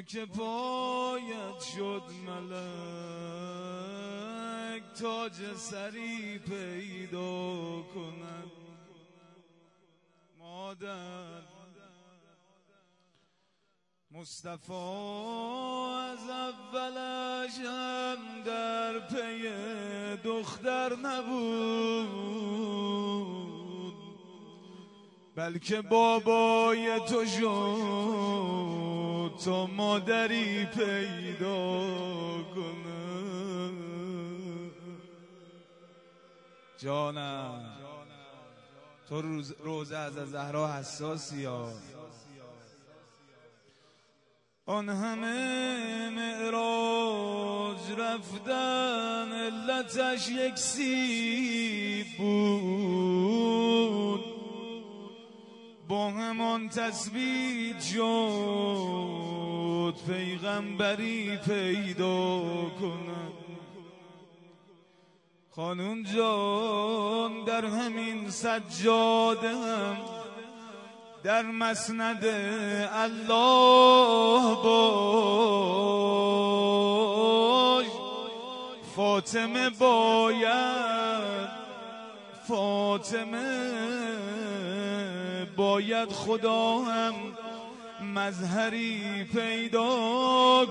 خاک پایت شد ملک، تاج سری پیدا کند. مادر مصطفی از اولش هم در پی دختر نبود، بلکه بابای تو شد تا مادری پیدا کنه. جانم تو روزه از زهرا حساسی ها. آن همه معراج رفتن علتش یک سیب بود، با همان تثبیت شد پیغمبری پیدا کند. خانون جان در همین سجاده هم در مسند الله باش. فاطمه باید خدا هم مظهری پیدا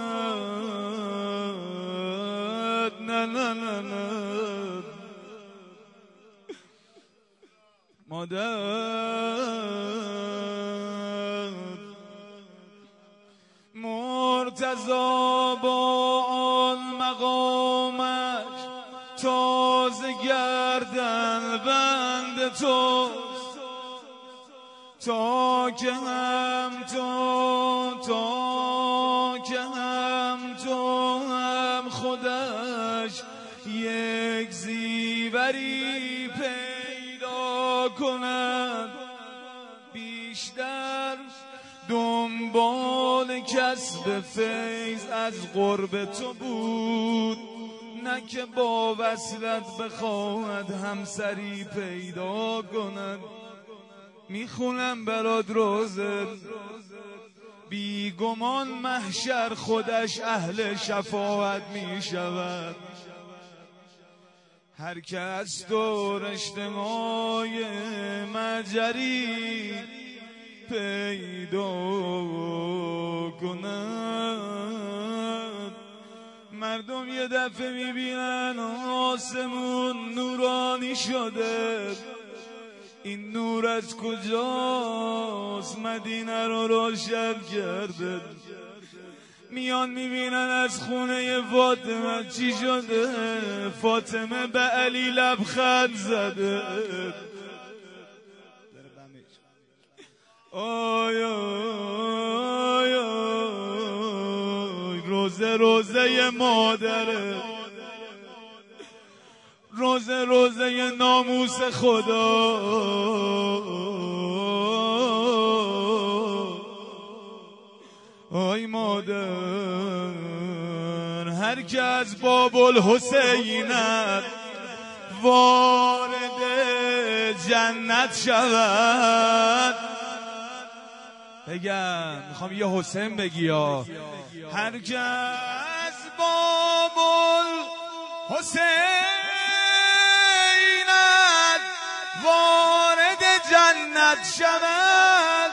کند. نه نه نه نه مادر مرتضی با آن مقامش تازه گردن بند توست، تا که هم تو هم خودش یک زیوری پیدا کند. بیشتر دنبال کسب فیض از قرب تو بود، نه که با وصلت بخواهد همسری پیدا کند. میخونم برات روزه، بیگمان محشر خودش اهل شفاعت میشود. هر که از تو رشته‌های مجری پیدا کند. مردم یه دفعه میبینن آسمون نورانی شده، این نور از کجاست؟ مدینه رو روشن کرده. میان میبینن از خونه فاطمه چی شده. فاطمه به علی لبخند زده. آی آی آی روزه مادره، روزه ناموس خدا. آی مادر هر که از باب الحسینت وارد جنت شود. بگم میخوام یه حسین بگی یا هر که از باب الحسینت وارد جنت شود،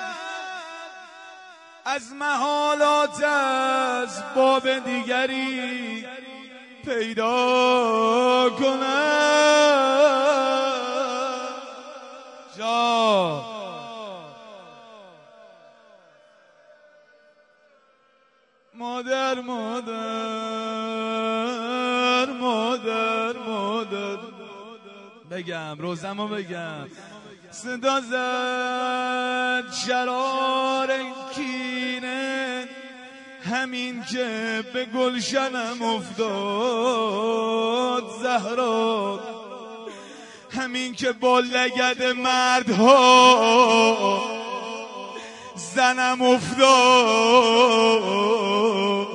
از محالات از باب دیگری پیدا کند. جا مادر بگم روزمو بگم. صدا زد شرار کینه همین که به گلشنم افتاد زهرا، همین که با لگد مردها زنم افتاد.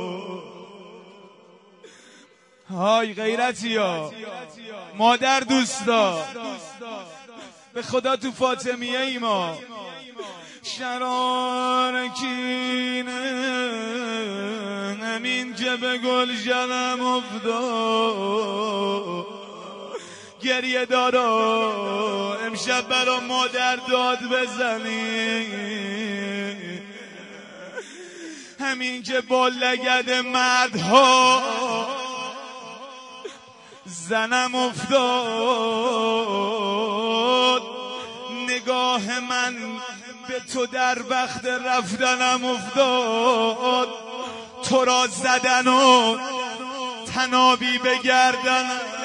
های غیرتی ها مادر دوستا، به خدا تو فاطمیه ای ما شرار کینه همین که به گلشنم افتاد گریه دارا امشب برا مادر داد بزنی، همین که با لگد مردها زنم افتاد، نگاه من به تو در وقت رفتنم افتاد، تو را زدن و تنابی بگردن.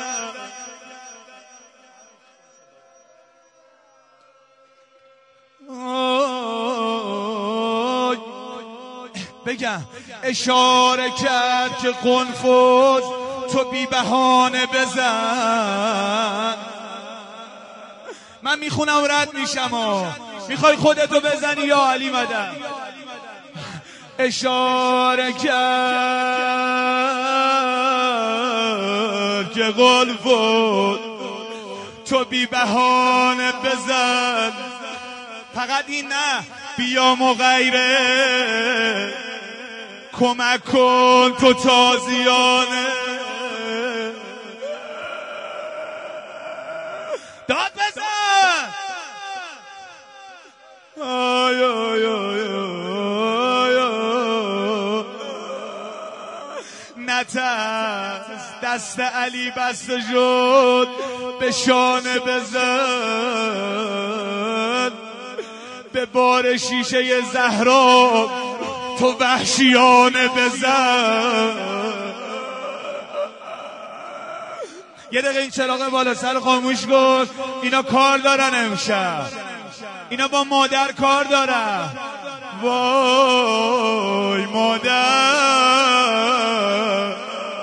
بگم اشاره کرد که قنفذ تو بی بهانه بزن. من میخونم و رد میشم میخوای خودتو بزنی یا علی مدد؟ اشاره کرد که قنفذ تو بی بهانه بزن. فقط این نه، بیام و غیره کمک کن تو تازیانه. داد بزن. آی آی آی آی آی. نترس دست علی بسته شد به شانه بزن، به بار شیشه زهرا تو وحشیانه بزن. یه دقیقه این چراغ بالا سر خاموش کن. اینا کار دارن امشب، اینا با مادر کار دارن. وای مادر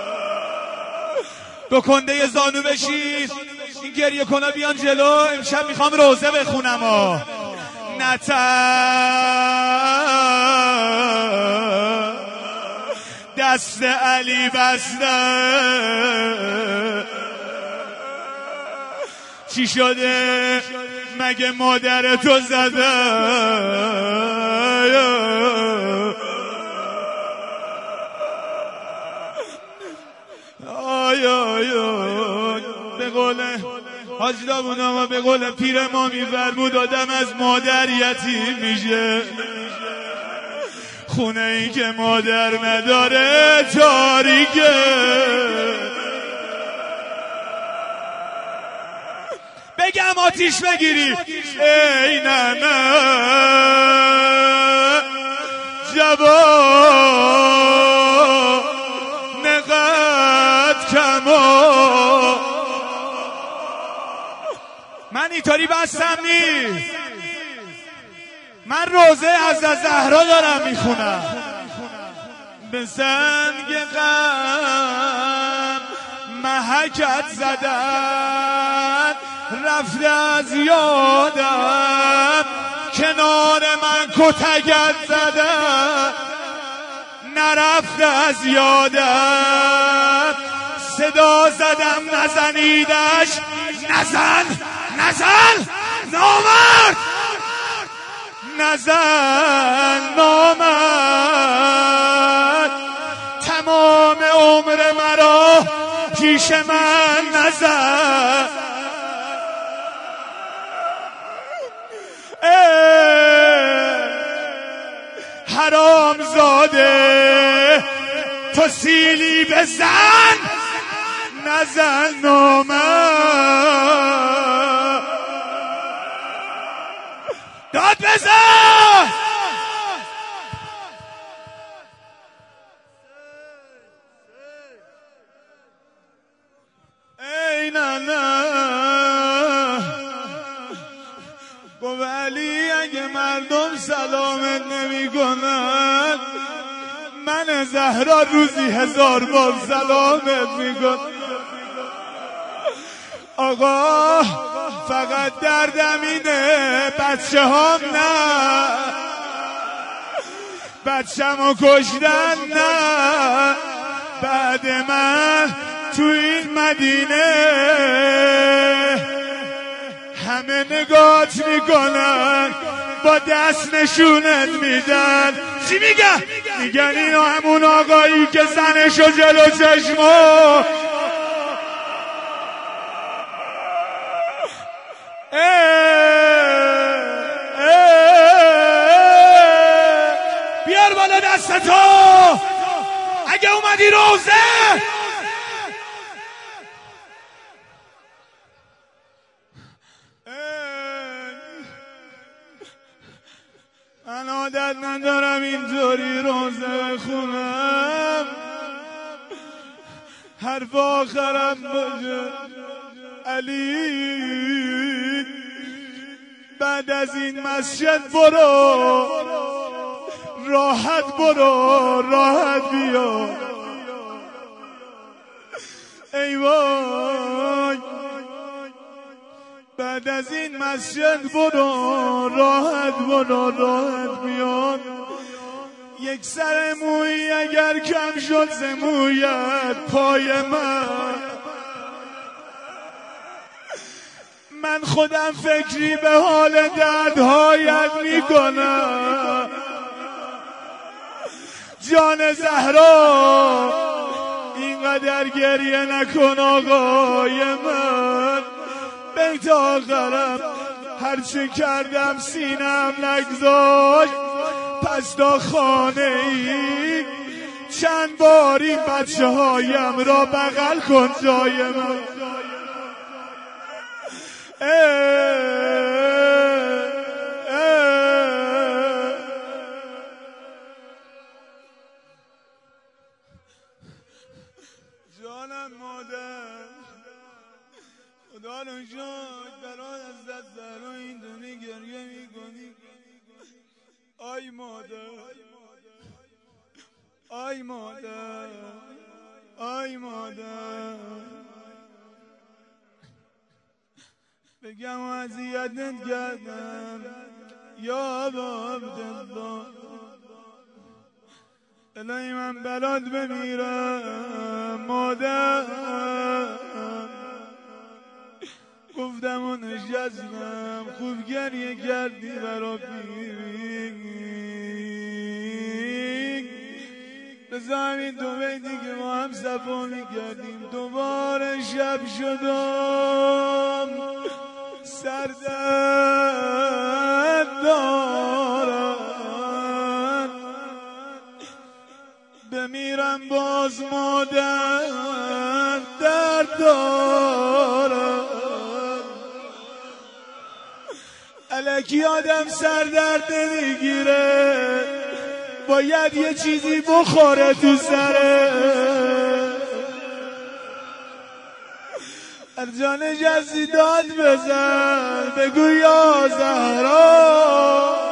دو کنده زانو بشید، این گریه کنا بیان جلو. امشب میخوام روزه بخونم. دست علی بسته چی شده مگه مادر تو زده؟ آی آی آی. به قول حاج داوود آقا، به قول پیر ما میفرمود آدم از مادر یتیم میشه. خونه ای که مادر نداره تاریکه. بگم آتیش بگیری. ای ننه جوان نقد کما. من اینطوری بستم نیست، من روزه از زهرا دارم میخونم. به سنگ غم محکت زدن رفته از یادم، کنار من کتکت زدن نرفته از یادم. صدا زدم نزنیدش، نزن نزن نامرد، نزن نامرد. تمام عمر مرا پیش من نزن. حرام زاده تو سیلی بزن، نزن نامرد. داد بزن. ای ننه گفت علی اگه مردم سلامت نمی کنن، من زهرا روزی 1000 بار سلامت می کنم. آقا فقط دردم اینه بچه هم نه، بچه‌مو کشتن نه. بعد من تو این مدینه همه نگات میکنن، با دست نشونت میدن. چی میگه؟ میگن اینو همون آقایی که زنشو جلو چشما بیار بالا دستتو اگه اومدی روزه. من عادت ندارم اینطوری روزه بخونم، حرف آخرم باشه علی بعد از این مسجد برو، راحت برو راحت بیا. ای وای بعد از این مسجد برو، راحت برو راحت بیا. یک سر موی اگر کم شد ز مویت پای من خودم فکری به حال دردهایت میکنم. جان زهرا اینقدر گریه نکن آقای من، بیت آخرم هرچه کردم سینم نگذاشت، پس تا خانه ای چند باری بچه هایم را بغل کن جای من. جانم مادر خدا رو شکر برای عزت زهرا این دنی گریه میکنی. آی مادر آی مادر آی مادر بگم اذیتت کردم یا عبدالله، الهی من برات بمیرم مادر. گفتم و نشستم خوب گریه کردی برا پیری، بذار همین دو بیتی که ما هم صفا میکردیم. دوباره شب شدم سردرد دارم، بمیرم باز مادر درد دارم. الکی آدم سردرد نمیگیره، باید یه چیزی بخوره تو سره. هر جا نشستی داد بزن بگو یا زهرا